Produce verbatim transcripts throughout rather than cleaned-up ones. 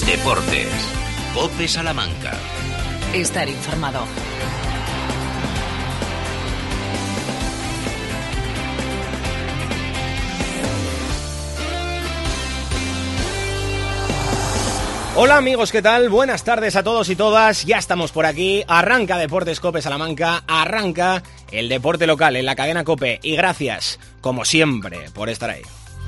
Deportes. COPE Salamanca. Estar informado. Hola amigos, ¿qué tal? Buenas tardes a todos y todas, ya estamos por aquí, arranca Deportes COPE Salamanca, arranca el deporte local en la cadena COPE y gracias, como siempre, por estar ahí.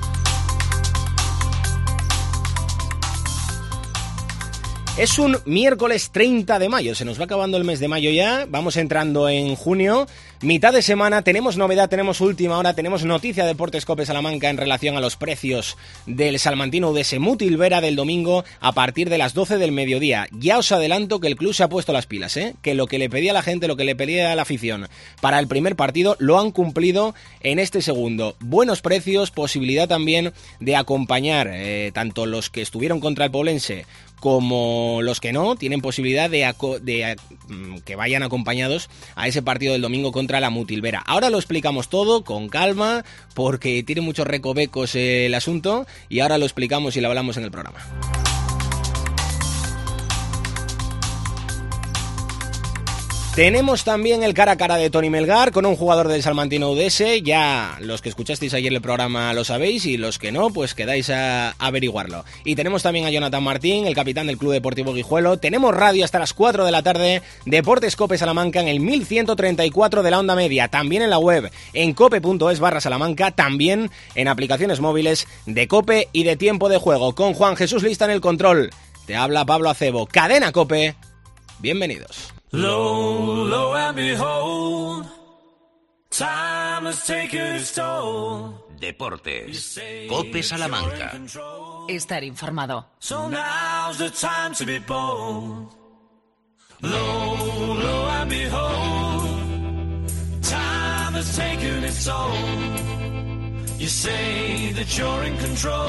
Es un miércoles treinta de mayo, se nos va acabando el mes de mayo ya, vamos entrando en junio, mitad de semana, tenemos novedad, tenemos última hora, tenemos noticia de Deportes COPE Salamanca en relación a los precios del salmantino U D S Mutilvera del domingo a partir de las doce del mediodía. Ya os adelanto que el club se ha puesto las pilas, ¿eh? Que lo que le pedía a la gente, lo que le pedía a la afición para el primer partido, lo han cumplido en este segundo. Buenos precios, posibilidad también de acompañar eh, tanto los que estuvieron contra el Poblense como los que no, tienen posibilidad de, aco- de uh, que vayan acompañados a ese partido del domingo contra la Mutilvera. Ahora lo explicamos todo con calma, porque tiene muchos recovecos el asunto, y ahora lo explicamos y lo hablamos en el programa. Tenemos también el cara a cara de Toni Melgar con un jugador del salmantino U D S. Ya los que escuchasteis ayer el programa lo sabéis, y los que no, pues quedáis a averiguarlo. Y tenemos también a Jonathan Martín, el capitán del Club Deportivo Guijuelo. Tenemos radio hasta las cuatro de la tarde, Deportes COPE Salamanca en el mil ciento treinta y cuatro de la onda media, también en la web, en cope.es barra Salamanca, también en aplicaciones móviles de COPE y de Tiempo de Juego. Con Juan Jesús Lista en el control, te habla Pablo Acebo. Cadena COPE, bienvenidos. Low, low and behold, time has taken its toll. Deportes. COPE Salamanca. Estar informado. So now's the time to be bold. Low, low and behold, time has taken its toll. You say that you're in control.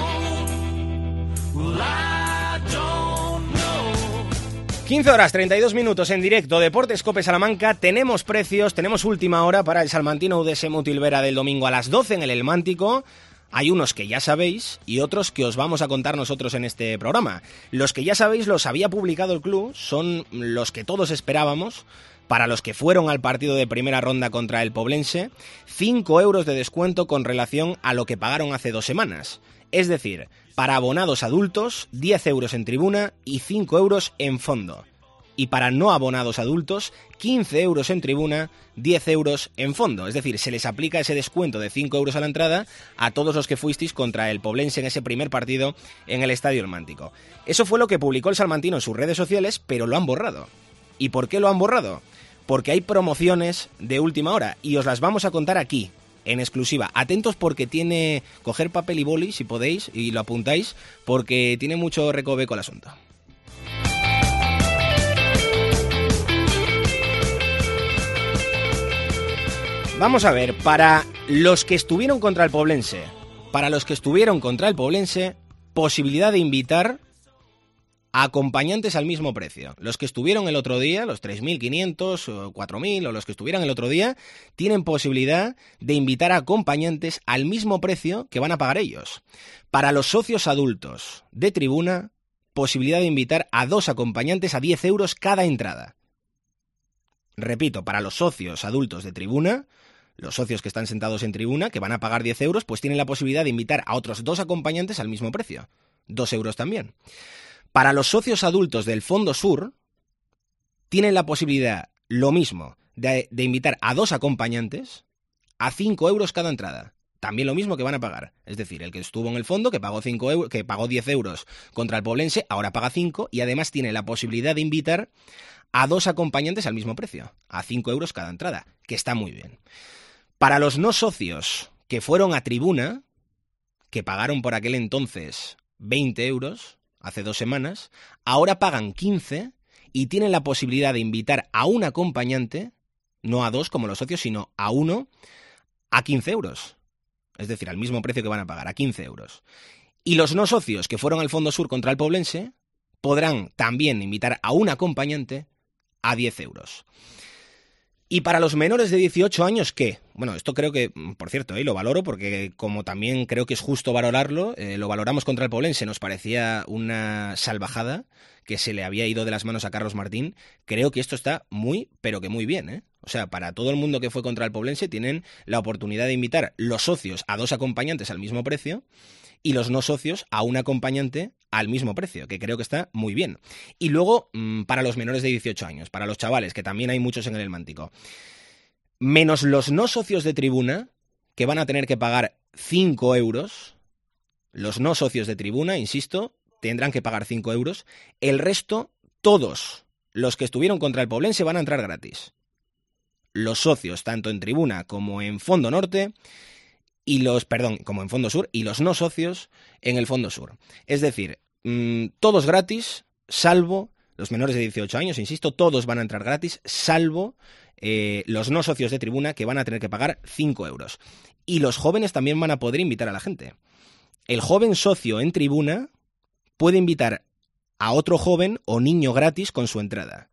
Well, I don't know. quince horas treinta y dos minutos en directo, Deportes COPE Salamanca. Tenemos precios, tenemos última hora para el salmantino U D S Mutilvera del domingo a las doce en el Elmántico. Hay unos que ya sabéis y otros que os vamos a contar nosotros en este programa. Los que ya sabéis los había publicado el club, son los que todos esperábamos. Para los que fueron al partido de primera ronda contra el Poblense, cinco euros de descuento con relación a lo que pagaron hace dos semanas. Es decir, para abonados adultos, diez euros en tribuna y cinco euros en fondo. Y para no abonados adultos, quince euros en tribuna, diez euros en fondo. Es decir, se les aplica ese descuento de cinco euros a la entrada a todos los que fuisteis contra el Poblense en ese primer partido en el Estadio Elmántico. Eso fue lo que publicó el salmantino en sus redes sociales, pero lo han borrado. ¿Y por qué lo han borrado? Porque hay promociones de última hora y os las vamos a contar aquí, en exclusiva. Atentos porque tiene... Coger papel y boli, si podéis, y lo apuntáis, porque tiene mucho recoveco el asunto. Vamos a ver, para los que estuvieron contra el Poblense, para los que estuvieron contra el Poblense, posibilidad de invitar a acompañantes al mismo precio. Los que estuvieron el otro día, los tres mil quinientos, o cuatro mil, o los que estuvieran el otro día, tienen posibilidad de invitar a acompañantes al mismo precio que van a pagar ellos. Para los socios adultos de tribuna, posibilidad de invitar a dos acompañantes a diez euros cada entrada. Repito, para los socios adultos de tribuna, los socios que están sentados en tribuna, que van a pagar diez euros, pues tienen la posibilidad de invitar a otros dos acompañantes al mismo precio. dos euros también. Para los socios adultos del Fondo Sur, tienen la posibilidad, lo mismo, de, de invitar a dos acompañantes a cinco euros cada entrada. También lo mismo que van a pagar. Es decir, el que estuvo en el fondo, que pagó, cinco euros, que pagó diez euros contra el Poblense, ahora paga cinco, y además tiene la posibilidad de invitar a dos acompañantes al mismo precio, a cinco euros cada entrada, que está muy bien. Para los no socios que fueron a tribuna, que pagaron por aquel entonces veinte euros, hace dos semanas, ahora pagan quince y tienen la posibilidad de invitar a un acompañante, no a dos como los socios, sino a uno, a quince euros. Es decir, al mismo precio que van a pagar, a quince euros. Y los no socios que fueron al Fondo Sur contra el Poblense podrán también invitar a un acompañante a diez euros. ¿Y para los menores de dieciocho años qué? Bueno, esto creo que, por cierto, ¿eh? lo valoro porque como también creo que es justo valorarlo, eh, lo valoramos contra el Poblense, nos parecía una salvajada que se le había ido de las manos a Carlos Martín. Creo que esto está muy, pero que muy bien, ¿eh? O sea, para todo el mundo que fue contra el Poblense tienen la oportunidad de invitar los socios a dos acompañantes al mismo precio y los no socios a un acompañante al mismo precio, que creo que está muy bien. Y luego, mmm, para los menores de dieciocho años, para los chavales, que también hay muchos en el Mántico, menos los no socios de tribuna, que van a tener que pagar cinco euros, los no socios de tribuna, insisto, tendrán que pagar cinco euros, el resto, todos los que estuvieron contra el Poblense van a entrar gratis. Los socios, tanto en tribuna como en fondo norte, y los, perdón, como en fondo sur, y los no socios en el fondo sur. Es decir, mmm, todos gratis, salvo los menores de dieciocho años, insisto, todos van a entrar gratis, salvo eh, los no socios de tribuna, que van a tener que pagar cinco euros. Y los jóvenes también van a poder invitar a la gente. El joven socio en tribuna puede invitar a otro joven o niño gratis con su entrada.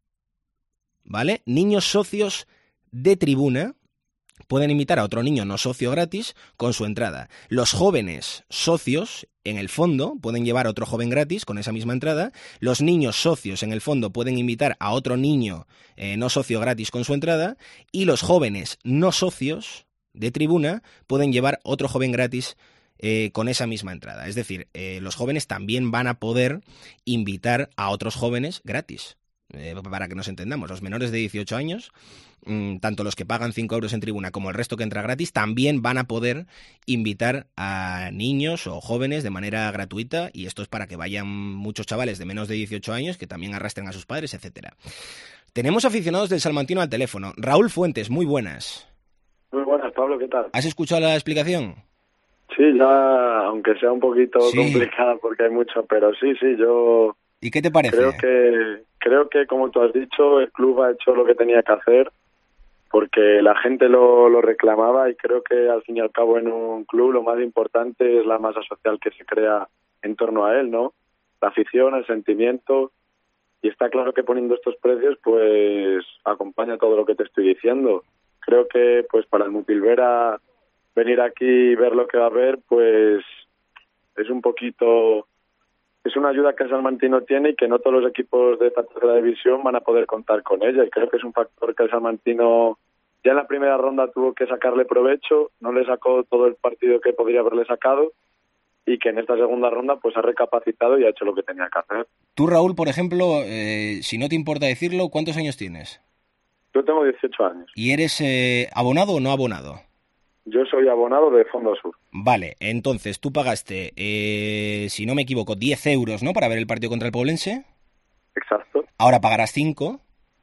¿Vale? Niños socios de tribuna pueden invitar a otro niño no socio gratis con su entrada. Los jóvenes socios, en el fondo, pueden llevar a otro joven gratis con esa misma entrada. Los niños socios, en el fondo, pueden invitar a otro niño eh, no socio gratis con su entrada. Y los jóvenes no socios de tribuna pueden llevar otro joven gratis eh, con esa misma entrada. Es decir, eh, los jóvenes también van a poder invitar a otros jóvenes gratis. Eh, para que nos entendamos, los menores de dieciocho años, mmm, tanto los que pagan cinco euros en tribuna como el resto que entra gratis, también van a poder invitar a niños o jóvenes de manera gratuita, y esto es para que vayan muchos chavales de menos de dieciocho años que también arrastren a sus padres, etcétera. Tenemos aficionados del Salmantino al teléfono. Raúl Fuentes, muy buenas. Muy buenas, Pablo, ¿qué tal? ¿Has escuchado la explicación? Sí, ya, aunque sea un poquito sí. complicada porque hay mucho, pero sí, sí, yo... ¿Y qué te parece? Creo que, creo que, como tú has dicho, el club ha hecho lo que tenía que hacer porque la gente lo, lo reclamaba, y creo que al fin y al cabo en un club lo más importante es la masa social que se crea en torno a él, ¿no? La afición, el sentimiento, y está claro que poniendo estos precios pues acompaña todo lo que te estoy diciendo. Creo que pues para el Mutilvera venir aquí y ver lo que va a haber pues es un poquito... Es una ayuda que el Salmantino tiene y que no todos los equipos de tercera división van a poder contar con ella. Y creo que es un factor que el Salmantino ya en la primera ronda tuvo que sacarle provecho, no le sacó todo el partido que podría haberle sacado, y que en esta segunda ronda pues ha recapacitado y ha hecho lo que tenía que hacer. Tú, Raúl, por ejemplo, eh, si no te importa decirlo, ¿cuántos años tienes? Yo tengo dieciocho años. ¿Y eres eh, abonado o no abonado? Yo soy abonado de Fondo Sur. Vale, entonces tú pagaste, eh, si no me equivoco, diez euros, ¿no?, para ver el partido contra el Poblense. Exacto. Ahora pagarás cinco.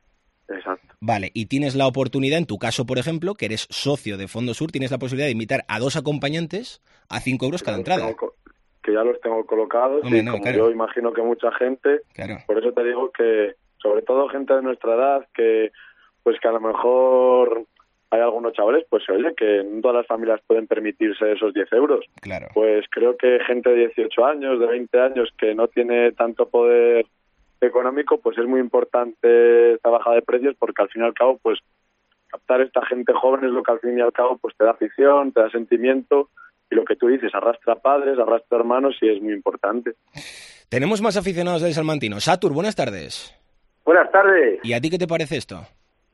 Exacto. Vale, y tienes la oportunidad, en tu caso, por ejemplo, que eres socio de Fondo Sur, tienes la posibilidad de invitar a dos acompañantes a cinco euros cada entrada. Co- que ya los tengo colocados, Hombre, y no, como claro. yo imagino que mucha gente, Claro. por eso te digo que, sobre todo gente de nuestra edad, que pues que a lo mejor... Hay algunos chavales, pues oye, que no todas las familias pueden permitirse esos diez euros. Claro. Pues creo que gente de dieciocho años, de veinte años, que no tiene tanto poder económico, pues es muy importante esta bajada de precios, porque al fin y al cabo, pues captar a esta gente joven es lo que al fin y al cabo pues te da afición, te da sentimiento, y lo que tú dices, arrastra padres, arrastra hermanos, y es muy importante. Tenemos más aficionados del Salmantino. Satur, buenas tardes. Buenas tardes. ¿Y a ti qué te parece esto?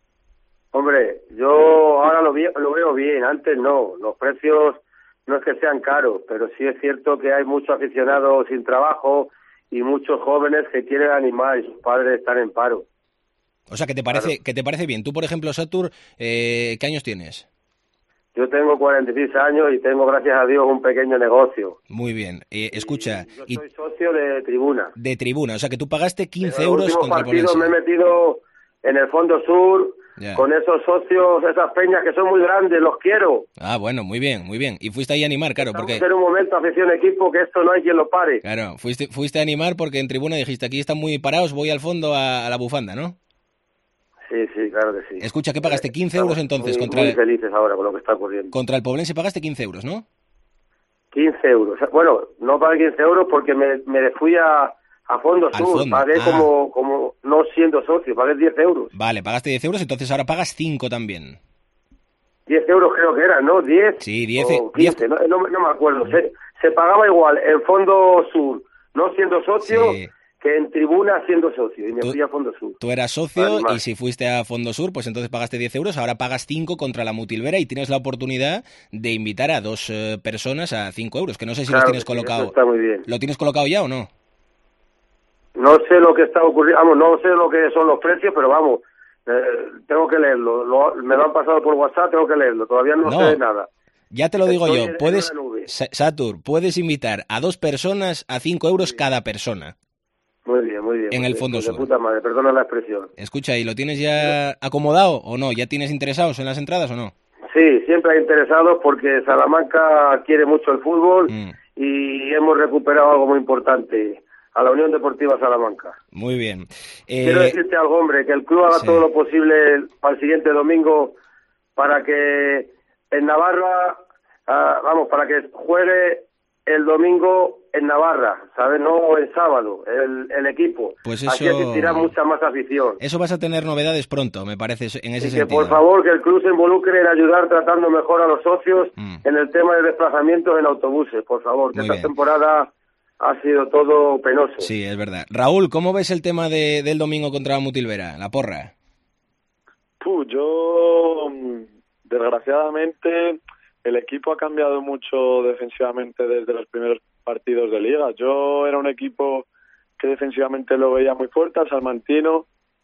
Hombre, yo ahora lo, vi, lo veo bien, antes no. Los precios no es que sean caros, pero sí es cierto que hay muchos aficionados sin trabajo y muchos jóvenes que quieren animar y sus padres están en paro. O sea, que te parece, Claro. que te parece bien. Tú, por ejemplo, Satur, eh, ¿qué años tienes? Yo tengo cuarenta y seis años y tengo, gracias a Dios, un pequeño negocio. Muy bien. Eh, escucha, Y yo y soy socio de tribuna. de tribuna, o sea, que tú pagaste quince En los euros últimos contra el partidos Poblense. me he metido en el Fondo Sur, Ya. con esos socios, esas peñas que son muy grandes, los quiero. Ah, bueno, muy bien, muy bien. Y fuiste ahí a animar, claro, porque... Estamos en un momento, afición equipo, que esto no hay quien lo pare. Claro, fuiste, fuiste a animar porque en tribuna dijiste, aquí están muy parados, voy al fondo a, a la bufanda, ¿no? Sí, sí, claro que sí. Escucha, ¿qué pagaste? quince Estamos euros entonces muy, contra muy el, felices ahora con lo que está ocurriendo. contra el Poblense pagaste quince euros, ¿no? quince euros. Bueno, no pagué quince euros porque me, me fui a, A Fondo Al Sur, fondo. pagué Ah. como, como no siendo socio, pagué diez euros. Vale, pagaste diez euros, entonces ahora pagas cinco también. diez euros creo que eran, ¿no? diez Sí, diez, o quince, no, no, no me acuerdo. Se, se pagaba igual en Fondo Sur, no siendo socio, Sí. que en Tribuna siendo socio, y me Tú- fui a Fondo Sur. Tú eras socio Además. y si fuiste a Fondo Sur, pues entonces pagaste diez euros, ahora pagas cinco contra la Mutilvera y tienes la oportunidad de invitar a dos eh, personas a cinco euros, que no sé si Claro los tienes que sí, colocado. eso está muy bien. ¿Lo tienes colocado ya o no? No sé lo que está ocurriendo, vamos, no sé lo que son los precios, pero vamos, eh, tengo que leerlo. Lo- me lo han pasado por WhatsApp, tengo que leerlo. Todavía no, No. sé nada. Ya te lo digo Estoy yo, en- en puedes, una nube. Sa- Satur, puedes invitar a dos personas a cinco euros cada persona. Muy bien, muy bien. En muy el bien, Fondo pues de Sur. puta madre, perdona la expresión. Escucha, ¿y lo tienes ya acomodado o no? ¿Ya tienes interesados en las entradas o no? Sí, siempre hay interesados porque Salamanca quiere mucho el fútbol Mm. y hemos recuperado algo muy importante, a la Unión Deportiva Salamanca. Muy bien. Eh, Quiero decirte algo, hombre, que el club haga sí. todo lo posible para el siguiente domingo para que en Navarra, ah, vamos, para que juegue el domingo en Navarra, ¿sabes? No el sábado, el, el equipo. Pues Así eso- asistirá mucha más afición. Eso vas a tener novedades pronto, me parece, en ese Y que sentido. por favor que el club se involucre en ayudar tratando mejor a los socios Mm. en el tema de desplazamientos en autobuses, por favor, que Muy esta bien. temporada ha sido todo penoso. Sí, es verdad. Raúl, ¿cómo ves el tema de, del domingo contra la Mutilvera? La porra. Puh, yo, mm, desgraciadamente, el equipo ha cambiado mucho defensivamente desde los primeros partidos de liga. Yo era un equipo que defensivamente lo veía muy fuerte, al salmantino.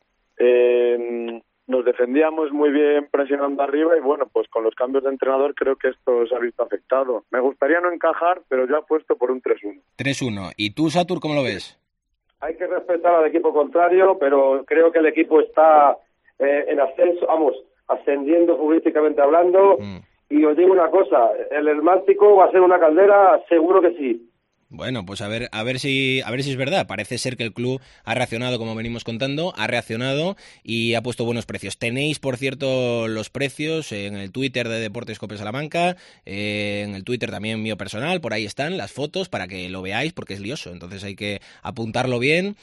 Eh, nos defendíamos muy bien presionando arriba y bueno, pues con los cambios de entrenador creo que esto se ha visto afectado. Me gustaría no encajar, pero yo apuesto por un tres uno. tres uno. ¿Y tú, Satur, cómo lo ves? Hay que respetar al equipo contrario, pero creo que el equipo está eh, en ascenso, vamos, ascendiendo futbolísticamente hablando. Mm. Y os digo una cosa, el Hermántico va a ser una caldera, seguro que sí. Bueno, pues a ver, a ver si, a ver si es verdad. Parece ser que el club ha reaccionado, como venimos contando, ha reaccionado y ha puesto buenos precios. Tenéis, por cierto, los precios en el Twitter de Deportes Cope Salamanca, eh, en el Twitter también mío personal, por ahí están las fotos para que lo veáis porque es lioso. Entonces hay que apuntarlo bien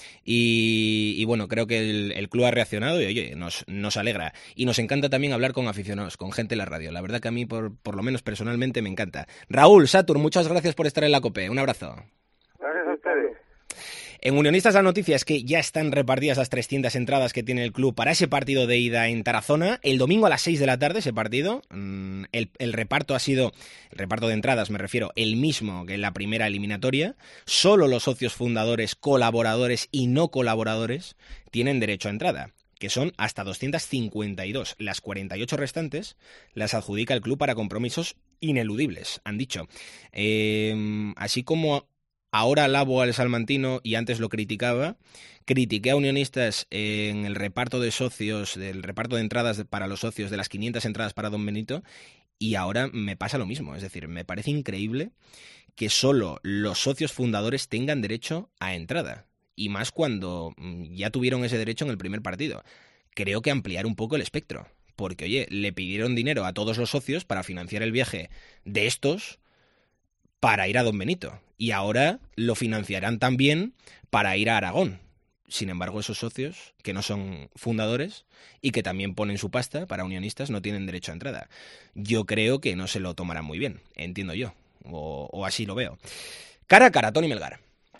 y, y bueno, creo que el, el club ha reaccionado y oye, nos, nos alegra. Y nos encanta también hablar con aficionados, con gente en la radio. La verdad que a mí, por, por lo menos personalmente, me encanta. Raúl, Satur, muchas gracias por estar en la Cope. Un abrazo. Gracias a ustedes. En Unionistas la noticia es que ya están repartidas las trescientas entradas que tiene el club para ese partido de ida en Tarazona. El domingo a las seis de la tarde ese partido. El, el reparto ha sido, el reparto de entradas me refiero, el mismo que en la primera eliminatoria. Solo los socios fundadores, colaboradores y no colaboradores tienen derecho a entrada, que son hasta doscientas cincuenta y dos. Las cuarenta y ocho restantes las adjudica el club para compromisos ineludibles, han dicho. Eh, así como ahora alabo al salmantino y antes lo criticaba, critiqué a Unionistas en el reparto de socios, del reparto de entradas para los socios, de las quinientas entradas para Don Benito, y ahora me pasa lo mismo. Es decir, me parece increíble que solo los socios fundadores tengan derecho a entrada. Y más cuando ya tuvieron ese derecho en el primer partido. Creo que ampliar un poco el espectro. Porque, oye, le pidieron dinero a todos los socios para financiar el viaje de estos para ir a Don Benito. Y ahora lo financiarán también para ir a Aragón. Sin embargo, esos socios, que no son fundadores y que también ponen su pasta para Unionistas, no tienen derecho a entrada. Yo creo que no se lo tomarán muy bien, entiendo yo. O, o así lo veo. Cara a cara, Tony Melgar.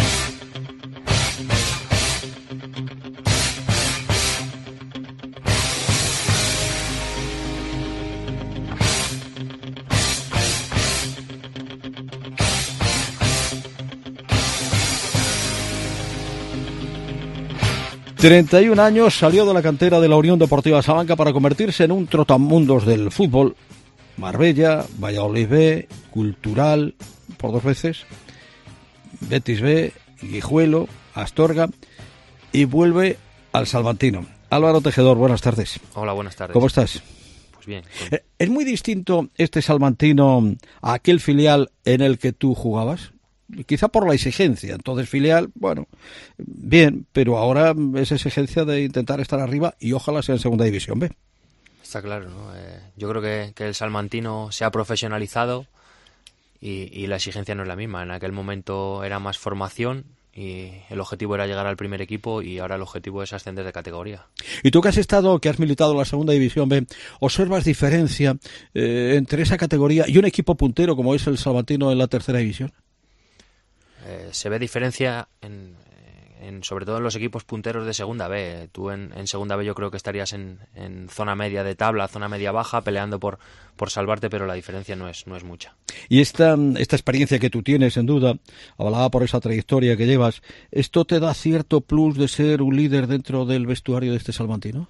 treinta y un años, salió de la cantera de la Unión Deportiva Salamanca para convertirse en un trotamundos del fútbol. Marbella, Valladolid B, Cultural, por dos veces, Betis B, Guijuelo, Astorga, y vuelve al Salmantino. Álvaro Tejedor, buenas tardes. Hola, buenas tardes. ¿Cómo estás? Pues bien. Eh, ¿Es muy distinto este Salmantino a aquel filial en el que tú jugabas? Quizá por la exigencia. Entonces, filial, bueno, bien, pero ahora es exigencia de intentar estar arriba y ojalá sea en Segunda División B. Está claro, ¿no? Eh, yo creo que, que el salmantino se ha profesionalizado y, y la exigencia no es la misma. En aquel momento era más formación, y el objetivo era llegar al primer equipo y ahora el objetivo es ascender de categoría. Y tú que has estado, que has militado en la segunda división B, ¿observas diferencia eh, entre esa categoría y un equipo puntero como es el Salmantino en la tercera división? Eh, se ve diferencia en, en sobre todo en los equipos punteros de segunda B. Tú en, en segunda B yo creo que estarías en, en zona media de tabla, zona media baja, peleando por, por salvarte, pero la diferencia no es, no es mucha. Y esta, esta experiencia que tú tienes, en duda, avalada por esa trayectoria que llevas, ¿esto te da cierto plus de ser un líder dentro del vestuario de este salmantino?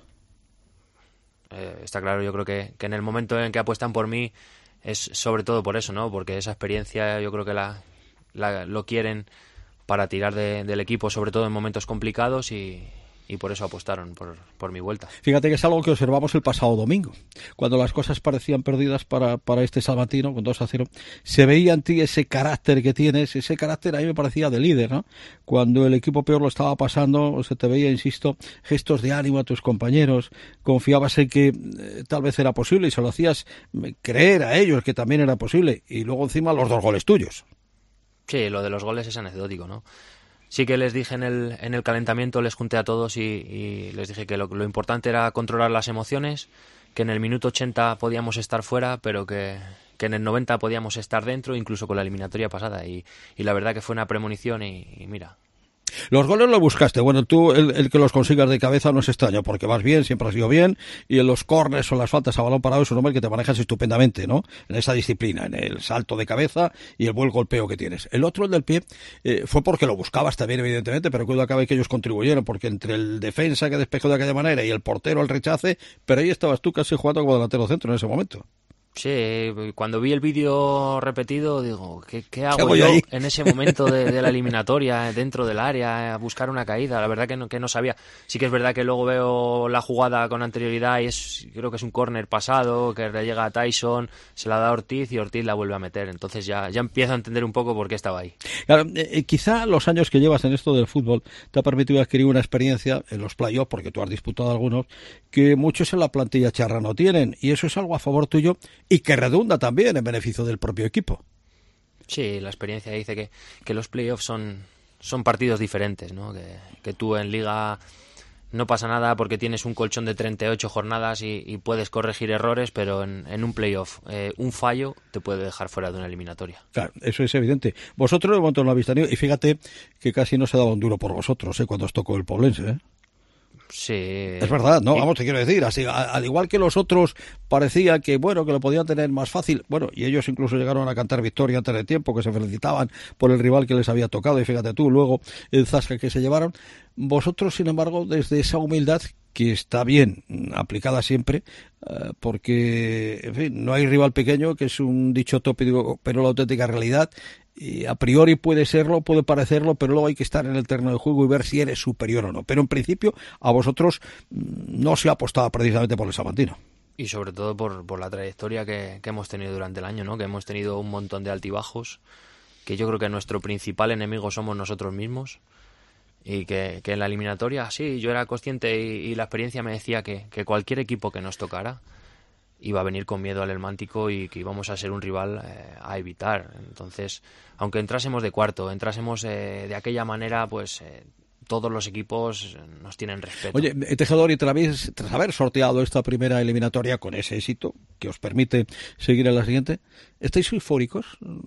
Eh, está claro, yo creo que, que en el momento en que apuestan por mí es sobre todo por eso, ¿no? Porque esa experiencia yo creo que la, la lo quieren para tirar de, del equipo, sobre todo en momentos complicados, y, y por eso apostaron por, por mi vuelta. Fíjate que es algo que observamos el pasado domingo, cuando las cosas parecían perdidas para, para este salmantino, con dos a cero, se veía en ti ese carácter que tienes, ese carácter a mí me parecía de líder, ¿no? Cuando el equipo peor lo estaba pasando, se te veía, insisto, gestos de ánimo a tus compañeros, confiabas en que eh, tal vez era posible y se lo hacías creer a ellos que también era posible, y luego encima los dos goles tuyos. Sí, lo de los goles es anecdótico, ¿no? Sí que les dije en el, en el calentamiento, les junté a todos y, y les dije que lo, lo importante era controlar las emociones, que en el minuto ochenta podíamos estar fuera, pero que, que en el noventa podíamos estar dentro, incluso con la eliminatoria pasada. Y, y la verdad que fue una premonición y, y mira... Los goles los buscaste. Bueno, tú el, el que los consigas de cabeza no es extraño, porque vas bien, siempre has ido bien, y en los córners o las faltas a balón parado es un hombre que te manejas estupendamente, ¿no? En esa disciplina, en el salto de cabeza y el buen golpeo que tienes. El otro, el del pie, eh, fue porque lo buscabas también, evidentemente, pero cuando acabe que ellos contribuyeron, porque entre el defensa que despejó de aquella manera y el portero el rechace, pero ahí estabas tú casi jugando como delantero centro en ese momento. Sí, cuando vi el vídeo repetido digo, ¿qué, qué hago, ¿Qué hago yo ahí? en ese momento de, de la eliminatoria, dentro del área, a buscar una caída? La verdad que no, que no sabía. Sí que es verdad que luego veo la jugada con anterioridad y es, creo que es un córner pasado, que le llega a Tyson, se la da a Ortiz y Ortiz la vuelve a meter. Entonces ya, ya empiezo a entender un poco por qué estaba ahí. Claro, eh, quizá los años que llevas en esto del fútbol te ha permitido adquirir una experiencia en los playoffs, porque tú has disputado algunos, que muchos en la plantilla charra no tienen, y eso es algo a favor tuyo y que redunda también en beneficio del propio equipo. Sí, la experiencia dice que, que los playoffs son, son partidos diferentes, ¿no? Que, que tú en Liga no pasa nada porque tienes un colchón de treinta y ocho jornadas y, y puedes corregir errores, pero en, en un playoff eh, un fallo te puede dejar fuera de una eliminatoria. Claro, eso es evidente. Vosotros de momento no lo habéis tenido, y fíjate que casi no se daba un duro por vosotros, ¿eh? Cuando os tocó el Poblense, ¿eh? Sí. Es verdad, no, vamos, te quiero decir, así, a, al igual que los otros parecía que, bueno, que lo podían tener más fácil, bueno, y ellos incluso llegaron a cantar victoria antes de tiempo, que se felicitaban por el rival que les había tocado, y fíjate tú, luego el zasca que se llevaron. Vosotros, sin embargo, desde esa humildad, que está bien aplicada siempre, uh, porque, en fin, no hay rival pequeño, que es un dicho tópico, pero la auténtica realidad, y a priori puede serlo, puede parecerlo, pero luego hay que estar en el terreno de juego y ver si eres superior o no. Pero en principio a vosotros no se apostaba precisamente por el salmantino. Y sobre todo por, por la trayectoria que, que hemos tenido durante el año, ¿no? Que hemos tenido un montón de altibajos, que yo creo que nuestro principal enemigo somos nosotros mismos, y que, que en la eliminatoria, sí, yo era consciente y, y la experiencia me decía que, que cualquier equipo que nos tocara iba a venir con miedo al Helmántico y que íbamos a ser un rival eh, a evitar. Entonces, aunque entrásemos de cuarto, entrásemos eh, de aquella manera, pues eh, todos los equipos nos tienen respeto. Oye, Tejedor, y tras, tras haber sorteado esta primera eliminatoria con ese éxito que os permite seguir en la siguiente, ¿estáis eufóricos?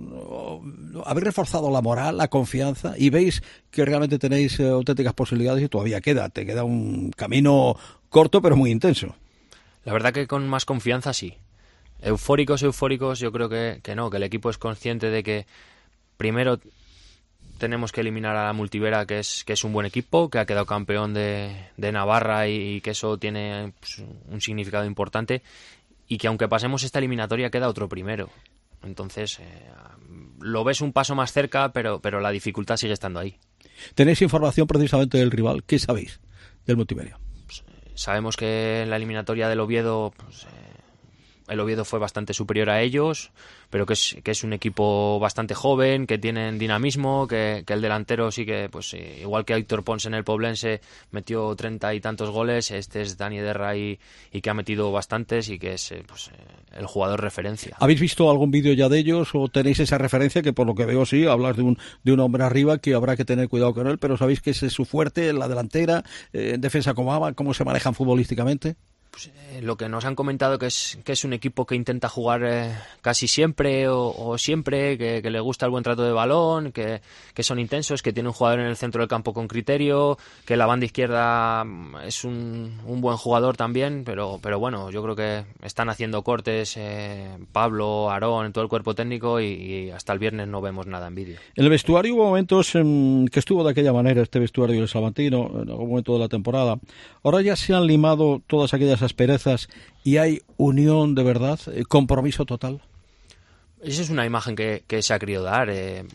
¿Habéis reforzado la moral, la confianza y veis que realmente tenéis eh, auténticas posibilidades? Y todavía queda, te queda un camino corto pero muy intenso. La verdad que con más confianza sí. Eufóricos, eufóricos, yo creo que, que no, que el equipo es consciente de que primero tenemos que eliminar a la Multivera, que es, que es un buen equipo, que ha quedado campeón de, de Navarra y, y que eso tiene pues, un significado importante, y que aunque pasemos esta eliminatoria queda otro primero. Entonces, eh, lo ves un paso más cerca, pero, pero la dificultad sigue estando ahí. ¿Tenéis información precisamente del rival? ¿Qué sabéis del Multimedia? Sabemos que en la eliminatoria del Oviedo pues, eh, el Oviedo fue bastante superior a ellos, pero que es, que es un equipo bastante joven, que tienen dinamismo, que, que el delantero sí que, pues igual que Héctor Pons en el Poblense metió treinta y tantos goles, este es Dani Derra y, y que ha metido bastantes y que es pues, el jugador referencia. ¿Habéis visto algún vídeo ya de ellos o tenéis esa referencia que por lo que veo sí, hablas de un, de un hombre arriba que habrá que tener cuidado con él, pero sabéis que ese es su fuerte, en la delantera, eh, en defensa cómo va, cómo se manejan futbolísticamente? Pues, eh, lo que nos han comentado que es que es un equipo que intenta jugar eh, casi siempre o, o siempre, que, que le gusta el buen trato de balón, que, que son intensos, que tiene un jugador en el centro del campo con criterio, que la banda izquierda es un, un buen jugador también, pero, pero bueno, yo creo que están haciendo cortes eh, Pablo, Aarón, todo el cuerpo técnico y, y hasta el viernes no vemos nada en vídeo. En el vestuario hubo momentos en que estuvo de aquella manera este vestuario del Salmantino, en algún momento de la temporada. Ahora ya se han limado todas aquellas asperezas y hay unión de verdad, compromiso total. Esa es una imagen que, que se ha querido dar. Eh,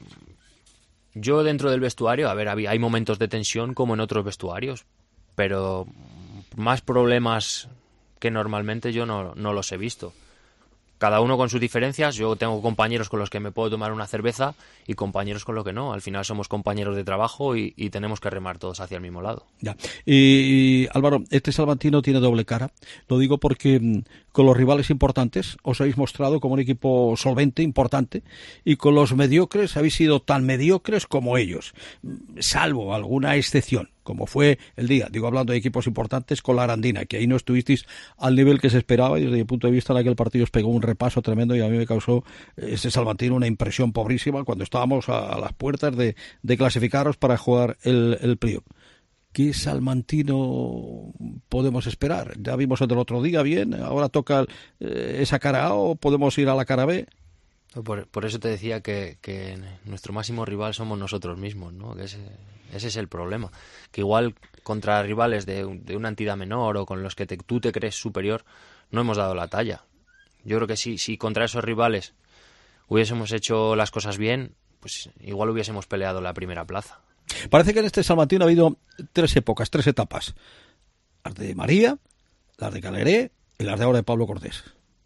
yo dentro del vestuario, a ver, había, hay momentos de tensión como en otros vestuarios, pero más problemas que normalmente yo no, no los he visto. Cada uno con sus diferencias. Yo tengo compañeros con los que me puedo tomar una cerveza y compañeros con los que no. Al final somos compañeros de trabajo y, y tenemos que remar todos hacia el mismo lado. Ya. Y, y Álvaro, este Salmantino tiene doble cara. Lo digo porque mmm, con los rivales importantes os habéis mostrado como un equipo solvente, importante, y con los mediocres habéis sido tan mediocres como ellos, salvo alguna excepción, como fue el día, digo hablando de equipos importantes, con la Arandina, que ahí no estuvisteis al nivel que se esperaba y desde mi punto de vista en aquel partido os pegó un repaso tremendo y a mí me causó este Salmantino una impresión pobrísima cuando estábamos a, a las puertas de, de clasificaros para jugar el, el playoff. ¿Qué Salmantino podemos esperar? Ya vimos el del otro día bien, ahora toca eh, esa cara A o podemos ir a la cara B. Por, por eso te decía que, que nuestro máximo rival somos nosotros mismos, ¿no? Que ese, ese es el problema. Que igual contra rivales de, de una entidad menor o con los que te, tú te crees superior, no hemos dado la talla. Yo creo que sí, si contra esos rivales hubiésemos hecho las cosas bien, pues igual hubiésemos peleado la primera plaza. Parece que en este Salmantino ha habido tres épocas, tres etapas. Las de María, las de Caleré y las de ahora de Pablo Cortés.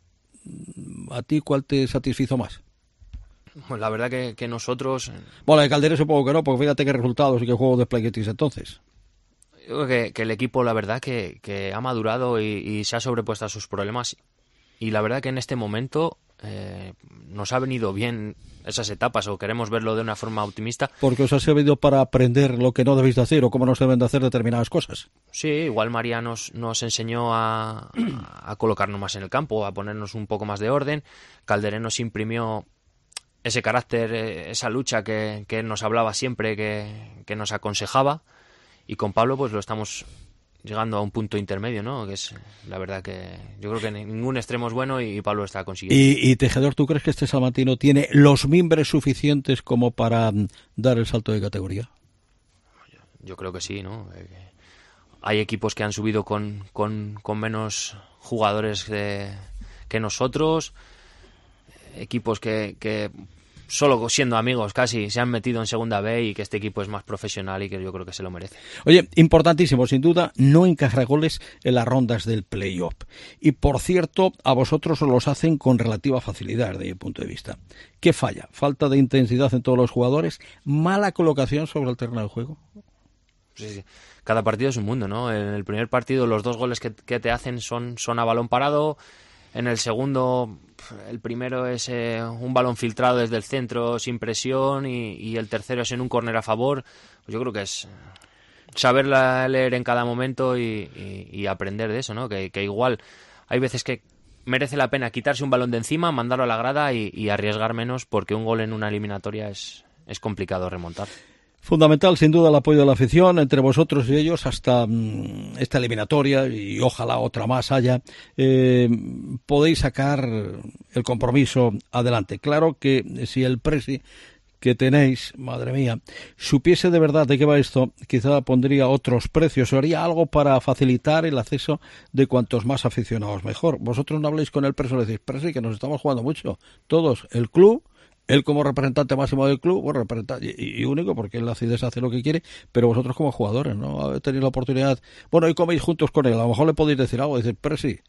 ¿A ti cuál te satisfizo más? Pues la verdad que, que nosotros... Bueno, la de Calderé supongo que no, porque fíjate qué resultados y qué juegos de Playetis entonces. Yo creo que, que el equipo, la verdad, que, que ha madurado y, y se ha sobrepuesto a sus problemas. Y la verdad que en este momento eh, nos ha venido bien esas etapas, o queremos verlo de una forma optimista. Porque os ha servido para aprender lo que no debéis de hacer o cómo no se deben de hacer determinadas cosas. Sí, igual María nos, nos enseñó a, a colocarnos más en el campo, a ponernos un poco más de orden. Calderé nos imprimió ese carácter, esa lucha que, que nos hablaba siempre, que, que nos aconsejaba. Y con Pablo pues lo estamos llegando a un punto intermedio, ¿no? Que es la verdad que yo creo que ningún extremo es bueno y Pablo está consiguiendo. Y, y Tejedor, ¿tú crees que este Salmantino tiene los mimbres suficientes como para dar el salto de categoría? Yo, yo creo que sí, ¿no? Eh, hay equipos que han subido con, con, con menos jugadores de, que nosotros, equipos que, que solo siendo amigos casi se han metido en segunda B y que este equipo es más profesional y que yo creo que se lo merece. Oye, importantísimo, sin duda, no encajar goles en las rondas del playoff. Y por cierto, a vosotros os los hacen con relativa facilidad desde mi punto de vista. ¿Qué falla? ¿Falta de intensidad en todos los jugadores? ¿Mala colocación sobre el terreno de juego? Sí, sí. Cada partido es un mundo, ¿no? En el primer partido los dos goles que, que te hacen son, son a balón parado. En el segundo, el primero es eh, un balón filtrado desde el centro sin presión y, y el tercero es en un córner a favor. Pues yo creo que es saberla leer en cada momento y, y, y aprender de eso, ¿no? Que, que igual hay veces que merece la pena quitarse un balón de encima, mandarlo a la grada y, y arriesgar menos porque un gol en una eliminatoria es, es complicado remontar. Fundamental, sin duda, el apoyo de la afición entre vosotros y ellos hasta mmm, esta eliminatoria y ojalá otra más haya. Eh, podéis sacar el compromiso adelante. Claro que si el presi que tenéis, madre mía, supiese de verdad de qué va esto, quizá pondría otros precios o haría algo para facilitar el acceso de cuantos más aficionados mejor. Vosotros no habléis con el preso, le decís, presi, que nos estamos jugando mucho. Todos, el club, él como representante máximo del club, bueno, representante y, y único, porque él hace y deshace lo que quiere, pero vosotros como jugadores, ¿no? Habéis tenido la oportunidad, bueno, y coméis juntos con él, a lo mejor le podéis decir algo, decir, pero sí,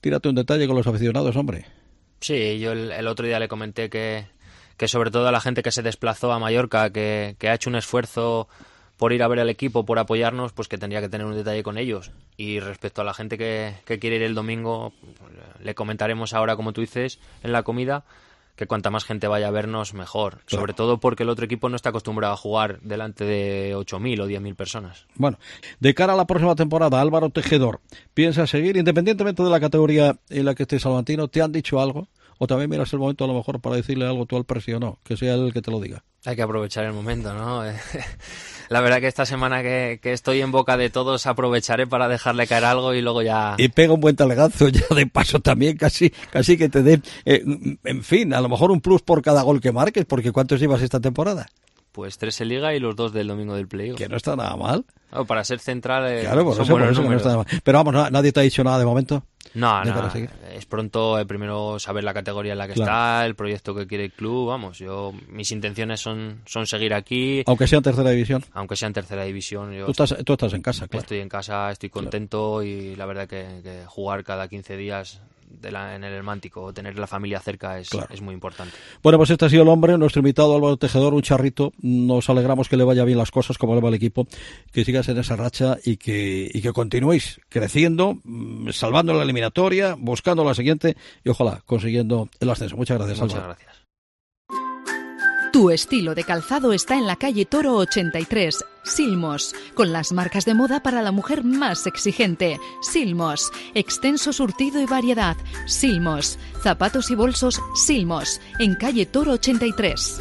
tírate un detalle con los aficionados, hombre. Sí, yo el, el otro día le comenté que, que sobre todo a la gente que se desplazó a Mallorca, que, que ha hecho un esfuerzo por ir a ver al equipo, por apoyarnos, pues que tendría que tener un detalle con ellos. Y respecto a la gente que, que quiere ir el domingo, le comentaremos ahora, como tú dices, en la comida, que cuanta más gente vaya a vernos, mejor. Claro. Sobre todo porque el otro equipo no está acostumbrado a jugar delante de ocho mil o diez mil personas. Bueno, de cara a la próxima temporada, Álvaro Tejedor, ¿piensa seguir, independientemente de la categoría en la que esté Salmantino? ¿Te han dicho algo? ¿O también miras el momento a lo mejor para decirle algo tú al presi o no? Que sea él el que te lo diga. Hay que aprovechar el momento, ¿no? La verdad que esta semana que, que estoy en boca de todos aprovecharé para dejarle caer algo y luego ya... Y pega un buen talegazo ya de paso también, casi casi que te dé, eh, en fin, a lo mejor un plus por cada gol que marques, porque ¿cuántos llevas esta temporada? Pues tres en Liga y los dos del domingo del playoff. Que no está nada mal. Claro, para ser central eh, claro, por son eso, buenos por eso números. No está nada mal. Pero vamos, nadie te ha dicho nada de momento. No, no, es pronto eh, primero saber la categoría en la que claro. está, el proyecto que quiere el club, vamos, yo mis intenciones son, son seguir aquí. Aunque sea en tercera división. Aunque sea en tercera división. Yo tú, estás, tú estás en casa, claro. Estoy en casa, estoy contento claro. y la verdad que, que jugar cada quince días de la, en el Hermántico, tener la familia cerca es, claro. es muy importante. Bueno, pues este ha sido el hombre, nuestro invitado Álvaro Tejedor, un charrito. Nos alegramos que le vaya bien las cosas, como le va al equipo, que sigas en esa racha y que, y que continuéis creciendo, salvando la eliminatoria, buscando la siguiente y ojalá consiguiendo el ascenso. Muchas gracias, Muchas Álvaro. gracias. Tu estilo de calzado está en la calle Toro ochenta y tres, Silmos, con las marcas de moda para la mujer más exigente. Silmos, extenso surtido y variedad. Silmos, zapatos y bolsos Silmos, en calle Toro ochenta y tres.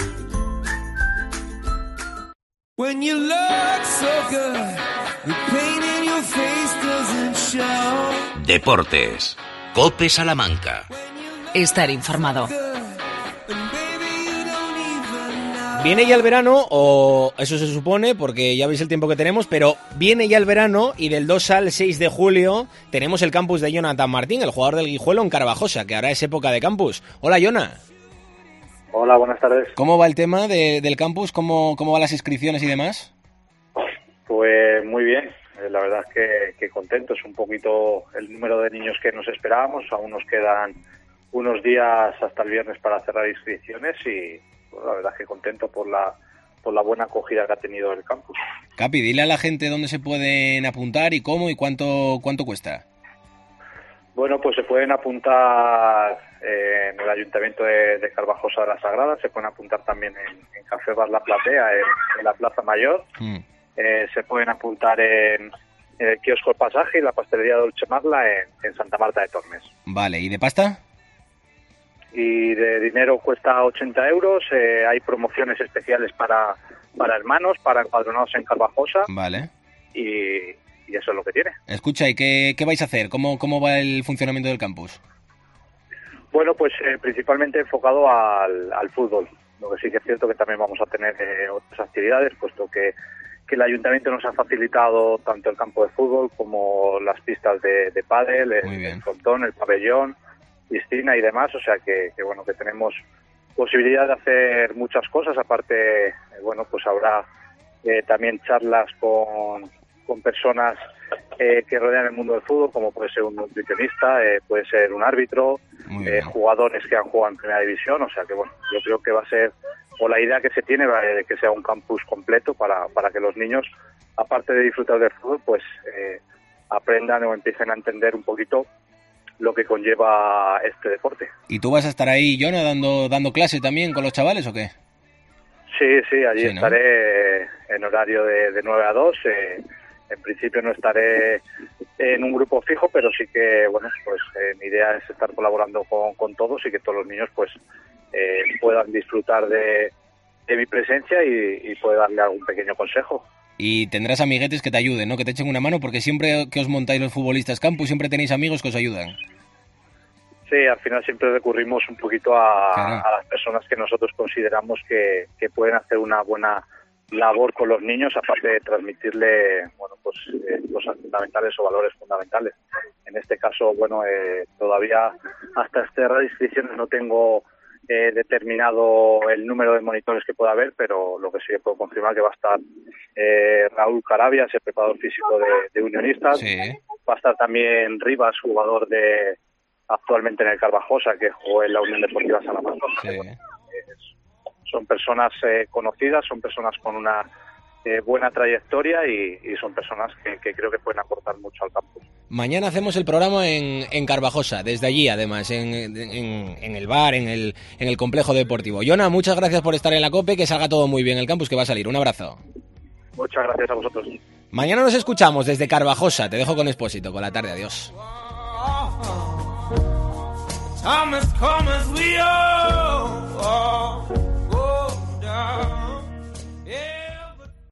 When you look so good, the pain in your face doesn't show. Deportes. COPE Salamanca. Estar informado. Viene ya el verano, o eso se supone, porque ya veis el tiempo que tenemos, pero viene ya el verano y del dos al seis de julio tenemos el campus de Jonathan Martín, el jugador del Guijuelo en Carvajosa, que ahora es época de campus. Hola, Jona. Hola, buenas tardes. ¿Cómo va el tema de, del campus? ¿Cómo, ¿Cómo van las inscripciones y demás? Pues muy bien, la verdad es que, que contentos. Un poquito el número de niños que nos esperábamos, aún nos quedan unos días hasta el viernes para cerrar inscripciones y... Pues la verdad es que contento por la por la buena acogida que ha tenido el campus. Capi, dile a la gente dónde se pueden apuntar y cómo y cuánto cuánto cuesta. Bueno, pues se pueden apuntar eh, en el Ayuntamiento de, de Carvajosa de la Sagrada, se pueden apuntar también en, en Café Bar La Platea, en, en la Plaza Mayor, mm. eh, se pueden apuntar en, en el kiosco El Pasaje y la pastelería Dolce Marla en, en Santa Marta de Tormes. Vale, ¿y de pasta? Y de dinero cuesta ochenta euros, eh, hay promociones especiales para, para hermanos, para empadronados en Carvajosa. Vale. Y, y eso es lo que tiene. Escucha, ¿y qué, qué vais a hacer? ¿Cómo, ¿Cómo va el funcionamiento del campus? Bueno, pues eh, principalmente enfocado al, al fútbol. Lo que sí que es cierto que también vamos a tener eh, otras actividades, puesto que, que el ayuntamiento nos ha facilitado tanto el campo de fútbol como las pistas de, de pádel, el, el frontón, el pabellón, piscina y demás, o sea que, que bueno, que tenemos posibilidad de hacer muchas cosas. Aparte, eh, bueno, pues habrá eh, también charlas con, con personas eh, que rodean el mundo del fútbol, como puede ser un nutricionista, eh, puede ser un árbitro, eh, jugadores que han jugado en primera división, o sea que bueno, yo creo que va a ser, o la idea que se tiene de que sea un campus completo para, para que los niños, aparte de disfrutar del fútbol, pues eh, aprendan o empiecen a entender un poquito lo que conlleva este deporte. ¿Y tú vas a estar ahí, Jonah, dando dando clase también con los chavales o qué? Sí, sí, allí sí, ¿no? estaré en horario de, de nueve a dos. Eh, en principio no estaré en un grupo fijo, pero sí que, bueno, pues eh, mi idea es estar colaborando con, con todos y que todos los niños pues eh, puedan disfrutar de, de mi presencia y, y pueda darle algún pequeño consejo. Y tendrás amiguetes que te ayuden, ¿no? Que te echen una mano, porque siempre que os montáis los futbolistas campus, siempre tenéis amigos que os ayudan. Sí, al final siempre recurrimos un poquito a, claro. a las personas que nosotros consideramos que, que pueden hacer una buena labor con los niños, aparte de transmitirle, bueno, pues eh, cosas fundamentales o valores fundamentales. En este caso, bueno, eh, todavía hasta cerrar inscripciones no tengo eh, determinado el número de monitores que pueda haber, pero lo que sí que puedo confirmar que va a estar eh, Raúl Carabias, el preparador físico de, de Unionistas, sí. Va a estar también Rivas, jugador de actualmente en el Carvajosa, que jugó en la Unión Deportiva Salamanca. Sí. Bueno, es, son personas eh, conocidas, son personas con una eh, buena trayectoria y, y son personas que, que creo que pueden aportar mucho al campus. Mañana hacemos el programa en, en Carvajosa, desde allí además, en, en, en el bar, en el, en el complejo deportivo. Yona, muchas gracias por estar en la COPE, que salga todo muy bien el campus, que va a salir. Un abrazo. Muchas gracias a vosotros. Mañana nos escuchamos desde Carvajosa. Te dejo con Expósito. Con la tarde. Adiós. Time has come as we all, all